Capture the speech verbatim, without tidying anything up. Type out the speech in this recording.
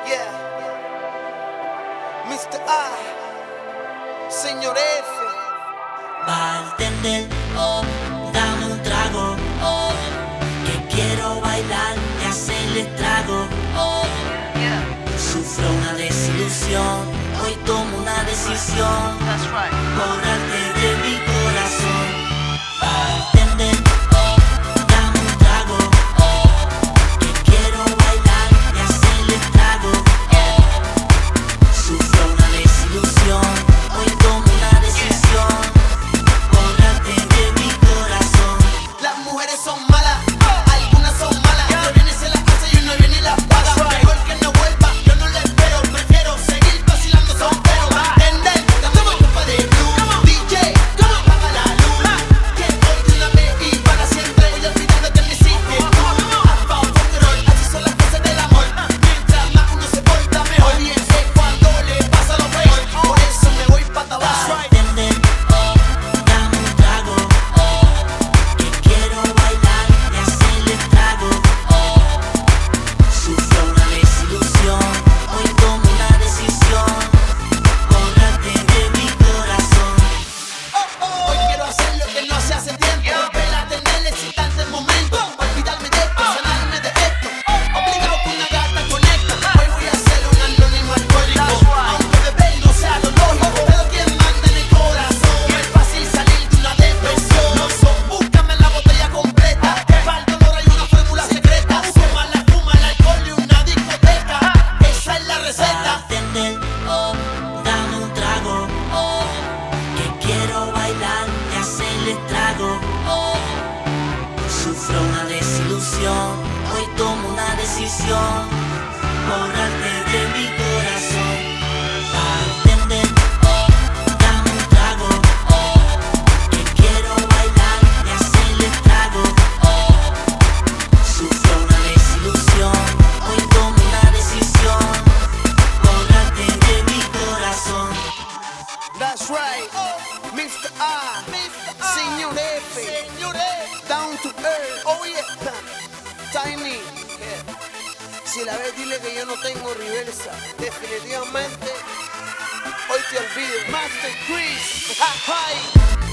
Yeah. mister A, señor F. Bartender, oh, dame un trago, oh, que quiero bailar y hacerle estrago, oh, sufro una desilusión, hoy tomo una decisión, borrarte de mi corazón. Bartender, oh, dame un trago, oh, que quiero bailar y hacerle estrago, oh, sufro una desilusión, hoy tomo una decisión. Las mujeres son malas, algunas son malas. No viene se las hace y uno viene y las paga. Mejor que no vuelva, yo no le espero. Prefiero seguir vacilando soltero. Bartender, dame una copa de blue. D J, apaga la luz. Que hoy de una vez y para siempre voy olvidando que me hiciste tú. Hasta un control, así son las cosas del amor. Mientras más uno se porta mejor, y es cuando le pasa lo peor. Por eso me voy pa' abajo. Sufro una desilusión, hoy tomo una decisión, borrarte de mi corazón. Bartender, oh, dame un trago, oh, que quiero bailar y hacerle estrago, oh, sufro una desilusión, hoy tomo una decisión, borrarte de mi corazón. That's right, mister A, señor F, down to earth, oh yeah, Tiny, yeah. Si la ves dile que yo no tengo reversa, definitivamente hoy te olvido. Master Chris, hi.